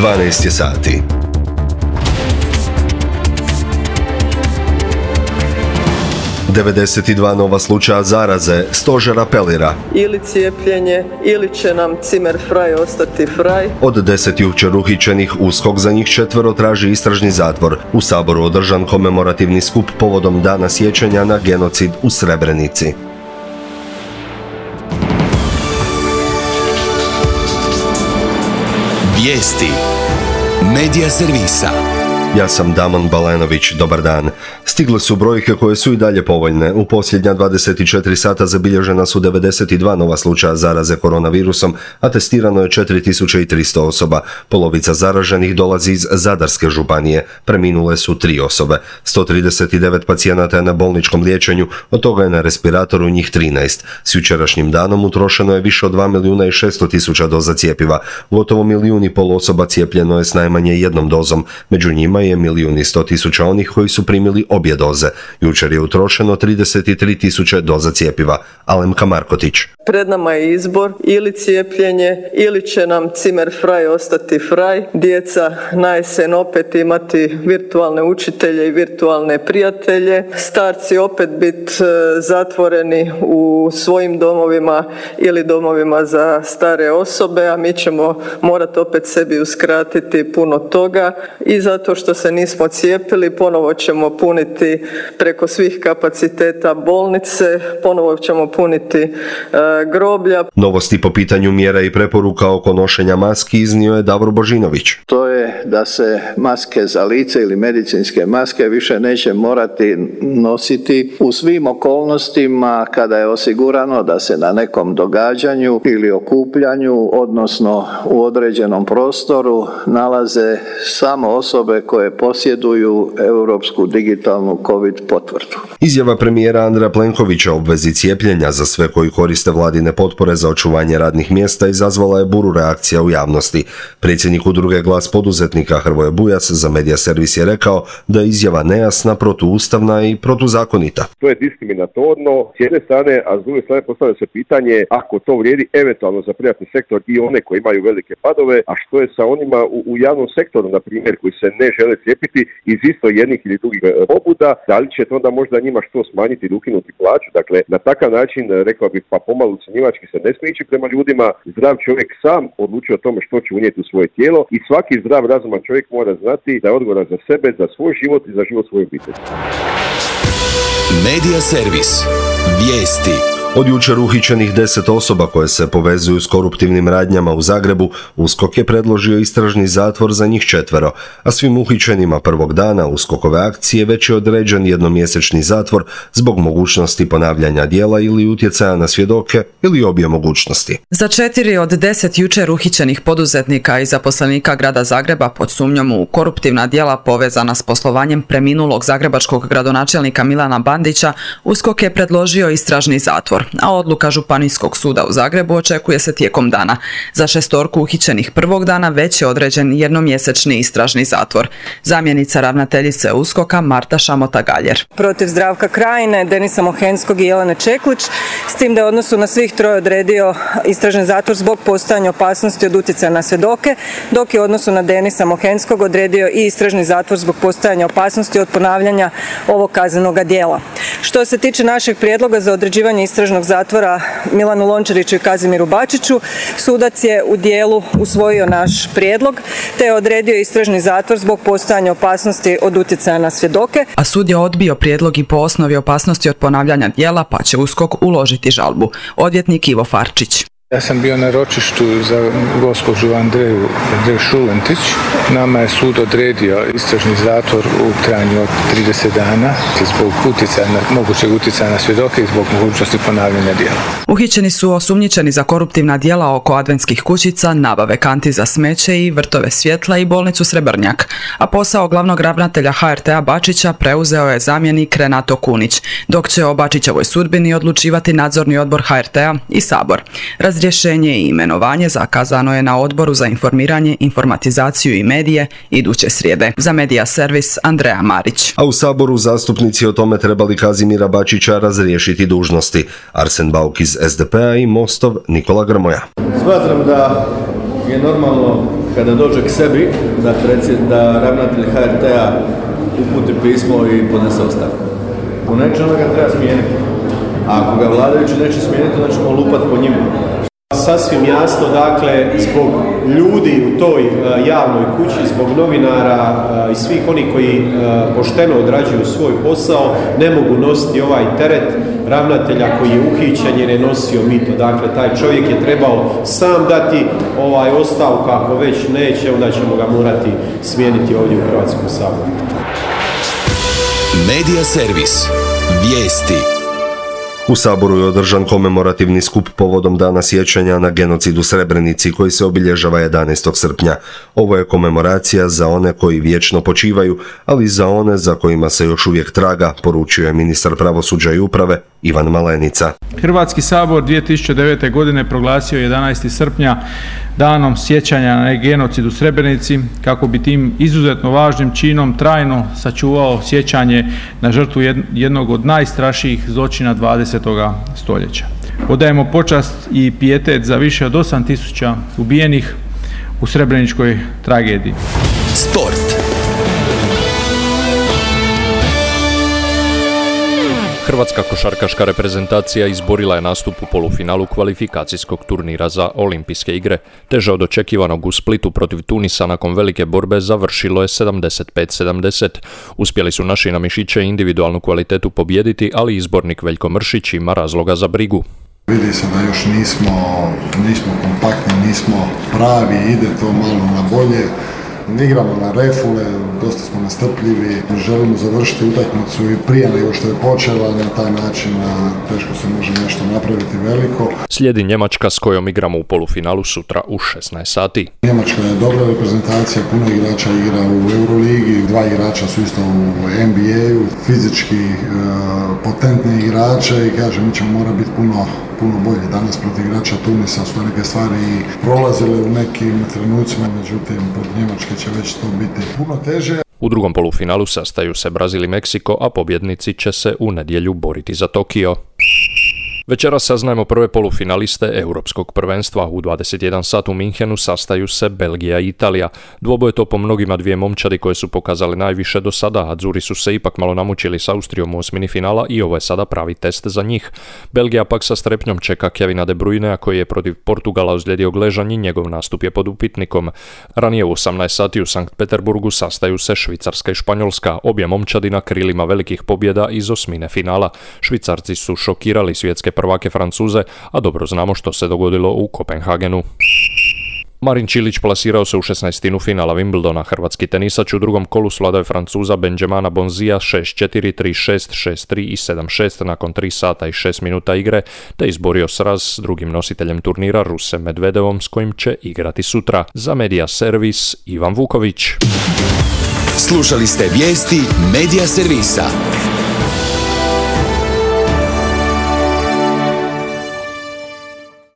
12 je sati. ...92 nova slučaja zaraze, stožer apelira. Ili cijepljenje, ili će nam cimer fraj ostati fraj. Od 10 jučer uhićenih, USKOK za njih 4 traži istražni zatvor. U Saboru održan komemorativni skup povodom Dana sjećanja na genocid u Srebrenici. Vijesti Medija servisa. Ja sam Damon Balenović, dobar dan. Stigle su brojke koje su i dalje povoljne. U posljednja 24 sata zabilježena su 92 nova slučaja zaraze koronavirusom, a testirano je 4300 osoba. Polovica zaraženih dolazi iz Zadarske županije. Preminule su 3 osobe. 139 pacijenata je na bolničkom liječenju, od toga je na respiratoru njih 13. S jučerašnjim danom utrošeno je više od 2.600.000 doza cjepiva. Gotovo 1,5 milijuna osoba cijepljeno je s najmanje jednom dozom. Među njima je 1.100.000 onih koji su primili obje doze. Jučer je utrošeno 33.000 doza cjepiva. Alemka Markotić. Pred nama je izbor, ili cijepljenje, ili će nam cimer fraj ostati fraj. Djeca na jesen opet imati virtualne učitelje i virtualne prijatelje. Starci opet biti zatvoreni u svojim domovima ili domovima za stare osobe, a mi ćemo morati opet sebi uskratiti puno toga. I zato što se nismo cijepili, ponovo ćemo puniti preko svih kapaciteta bolnice, ponovo ćemo puniti groblja. Novosti po pitanju mjera i preporuka oko nošenja maski iznio je Davor Božinović. To je da se maske za lice ili medicinske maske više neće morati nositi u svim okolnostima kada je osigurano da se na nekom događanju ili okupljanju, odnosno u određenom prostoru, nalaze samo osobe koje posjeduju europsku digitalnu COVID potvrdu. Izjava premijera Andreja Plenkovića o obvezi cijepljenja za sve koji koriste vladine potpore za očuvanje radnih mjesta izazvala je buru reakcija u javnosti. Predsjednik udruge Glas poduzetnika Hrvoje Bujac za Medija servis je rekao da je izjava nejasna, protuustavna i protuzakonita. To je diskriminatorno s jedne strane, a s druge strane postavlja se pitanje ako to vrijedi eventualno za privatni sektor i one koji imaju velike padove, a što je sa onima u javnom sektoru, na primjer, koji se ne žele cijepiti iz isto jednih ili drugih pobuda, da li će to onda možda njima što smanjiti ili ukinuti plaću? Dakle, na takav način, rekao bih, pa pomalo ucjenjivački se ne smije ići prema ljudima. Zdrav čovjek sam odlučuje o tome što će unijeti u svoje tijelo i svaki zdrav, razuman čovjek mora znati da je odgovoran za sebe, za svoj život i za život svoje obitelji. Medija servis. Vijesti. Od jučer uhićenih 10 osoba koje se povezuju s koruptivnim radnjama u Zagrebu, USKOK je predložio istražni zatvor za njih 4, a svim uhićenima prvog dana USKOK-ove akcije već je određen jednomjesečni zatvor zbog mogućnosti ponavljanja djela ili utjecaja na svjedoke ili obje mogućnosti. Za 4 od 10 jučer uhićenih poduzetnika i zaposlenika grada Zagreba pod sumnjom u koruptivna djela povezana s poslovanjem preminulog zagrebačkog gradonačelnika Milana Bandića, USKOK je predložio istražni zatvor, a odluka Županijskog suda u Zagrebu očekuje se tijekom dana. Za 6 uhićenih prvog dana već je određen jednomjesečni istražni zatvor. Zamjenica ravnateljice USKOK-a Marta Šamota-Galjer. Protiv Zdravka Krajine, Denisa Mohenskog i Jelene Čeklić, s tim da je odnosu na svih 3 odredio istražni zatvor zbog postojanja opasnosti od utjecaja na svjedoke, dok je u odnosu na Denisa Mohenskog odredio i istražni zatvor zbog postojanja opasnosti od ponavljanja ovog kaznenog djela. Što se tiče našeg prijedloga za određivanje istražnog zatvora Milanu Lončariću i Kazimiru Bačiću, sudac je u dijelu usvojio naš prijedlog te je odredio istražni zatvor zbog postojanja opasnosti od utjecaja na svjedoke. A sud je odbio prijedlog i po osnovi opasnosti od ponavljanja djela, pa će USKOK uložiti žalbu. Odvjetnik Ivo Farčić. Ja sam bio na ročištu za gospođu Andreju Šulentić. Nama je sud odredio istražni zatvor u trajanju od 30 dana zbog mogućeg utjecaja na svjedoke i zbog mogućnosti ponavljanja djela. Uhićeni su osumnjičeni za koruptivna djela oko adventskih kućica, nabave kanti za smeće i vrtove svjetla i bolnicu Srebrnjak. A posao glavnog ravnatelja HRT-a Bačića preuzeo je zamjenik Renato Kunić, dok će o Bačićevoj sudbini odlučivati nadzorni odbor HRT-a i Sabor. Razrješenje i imenovanje zakazano je na Odboru za informiranje, informatizaciju i medije iduće srijede. Za Medija servis Andreja Marić. A u Saboru zastupnici o tome trebali Kazimira Bačića razriješiti dužnosti. Arsen Bauk iz SDP-a i Mostov Nikola Grmoja. Smatram da je normalno kada dođe k sebi da ravnatelj HRT-a uputi pismo i podnese ostavku. U nečemu ga treba smijeniti. A ako ga vladajući neće smijeniti, onda ćemo lupati po njima. Sasvim jasno, dakle, zbog ljudi u toj javnoj kući, zbog novinara i svih onih koji pošteno odrađuju svoj posao, ne mogu nositi ovaj teret ravnatelja koji je uhićen jer je nosio mito. Dakle, taj čovjek je trebao sam dati ostavku, ako već neće, onda ćemo ga morati smijeniti ovdje u Hrvatskom saboru. Medija servis. Vijesti. U Saboru je održan komemorativni skup povodom Dana sjećanja na genocid u Srebrenici koji se obilježava 11. srpnja. Ovo je komemoracija za one koji vječno počivaju, ali i za one za kojima se još uvijek traga, poručio je ministar pravosuđa i uprave Ivan Malenica. Hrvatski sabor 2009. godine proglasio 11. srpnja danom sjećanja na genocid u Srebrenici kako bi tim izuzetno važnim činom trajno sačuvao sjećanje na žrtvu jednog od najstrašijih zločina 20. stoljeća. Odajemo počast i pijetet za više od 8.000 ubijenih u srebreničkoj tragediji. Sport. Hrvatska košarkaška reprezentacija izborila je nastup u polufinalu kvalifikacijskog turnira za olimpijske igre. Teže od očekivanog u Splitu protiv Tunisa nakon velike borbe završilo je 75-70. Uspjeli su naši na mišiće individualnu kvalitetu pobijediti, ali izbornik Veljko Mršić ima razloga za brigu. Vidi se da još nismo kompaktni, nismo pravi, ide to malo na bolje. Igramo na refule, dosta smo nestrpljivi, želimo završiti utakmicu i prije nego što je počela, na taj način teško se može nešto napraviti veliko. Slijedi Njemačka s kojom igramo u polufinalu sutra u 16 sati. Njemačka je dobra reprezentacija, puno igrača igra u Euroligi, 2 igrača su isto u NBA-u, fizički potentni igrače i kažem, mi ćemo morati biti puno bolji. Danas protiv igrača Tunisa su neke stvari prolazile u nekim trenucima, međutim protiv Njemačke će već to biti puno teže. U drugom polufinalu sastaju se Brazil i Meksiko, a pobjednici će se u nedjelju boriti za Tokio. Večeras saznajemo prve polufinaliste Europskog prvenstva. U 21 sat u Minhenu sastaju se Belgija i Italija. Dvoboj je to po mnogima dvije momčadi koje su pokazale najviše do sada, a Dzuri su se ipak malo namučili s Austrijom u osmini finala i ovo je sada pravi test za njih. Belgija pak sa strepnjom čeka Kevina De Bruyne, koji je protiv Portugala ozlijedio gležanj i njegov nastup je pod upitnikom. Ranije u 18 sati u Sankt Peterburgu sastaju se Švicarska i Španjolska, obje momčadi na krilima velikih pobjeda iz osmine finala. Švicarci su šokirali svjetske prvake Francuze, a dobro znamo što se dogodilo u Kopenhagenu. Marin Čilić plasirao se u 16. finala Wimbledona. Hrvatski tenisač u drugom kolu svladao je Francuza Benjamina Bonzija 6-4, 3-6, 6-3 i 7-6 nakon 3 sata i 6 minuta igre, te izborio sraz s drugim nositeljem turnira Rusem Medvedevom s kojim će igrati sutra. Za Medija servis Ivan Vuković. Slušali ste vijesti Medija servisa.